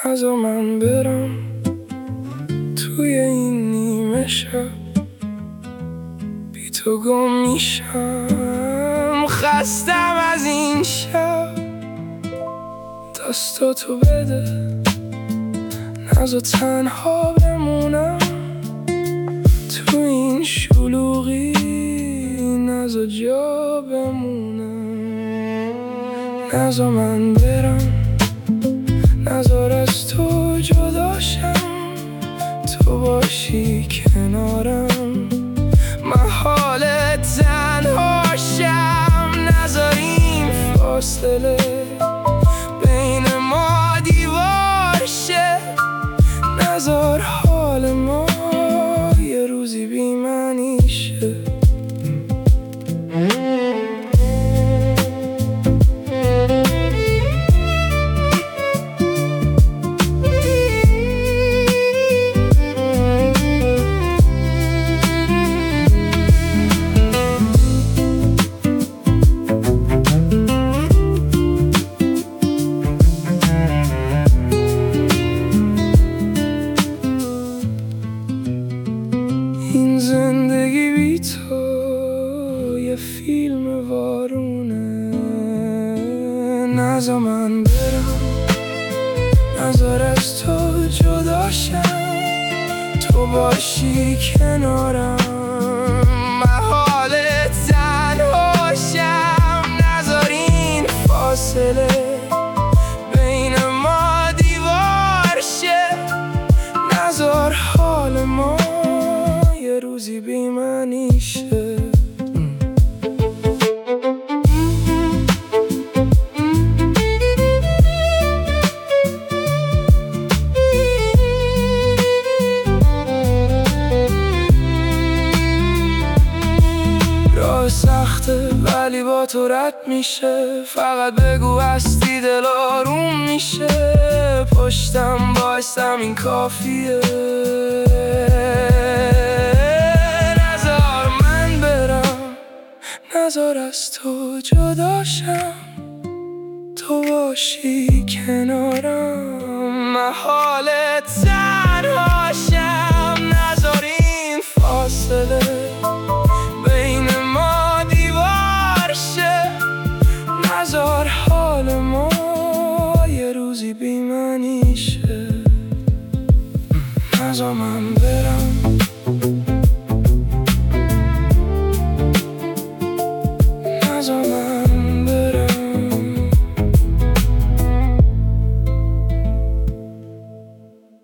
نذار من برم توی این نیمه شب، بی تو گم میشم، خستم از این شب. دستاتو بده نذار تنها بمونم تو این شلوغی، نذار جا بمونم. نذار من برم، نذار از تو جداشم، تو باشی کنارم، محال تنهاشم. نذار این فاصله بین ما دیوار شه، نذار حال ما یه روزی بی معنی شه. این زندگی بی تو یه فیلم وارونه. نذار من برم، نذار از تو جداشم، تو باشی کنارم، محال تنهاشم. نذار این فاصله بین ما دیوار شه، نذار حال ما یه روزی بی معنی شه. راه سخته ولی با تو رد میشه، فقط بگو هستی دل آروم میشه. پشتم بایستم این کافیه، نذار از تو جداشم، تو باشی کنارم، محال تنهاشم. نذار این فاصله بین ما دیوار شه، نذار حال ما یه روزی بی معنی شه. نذار من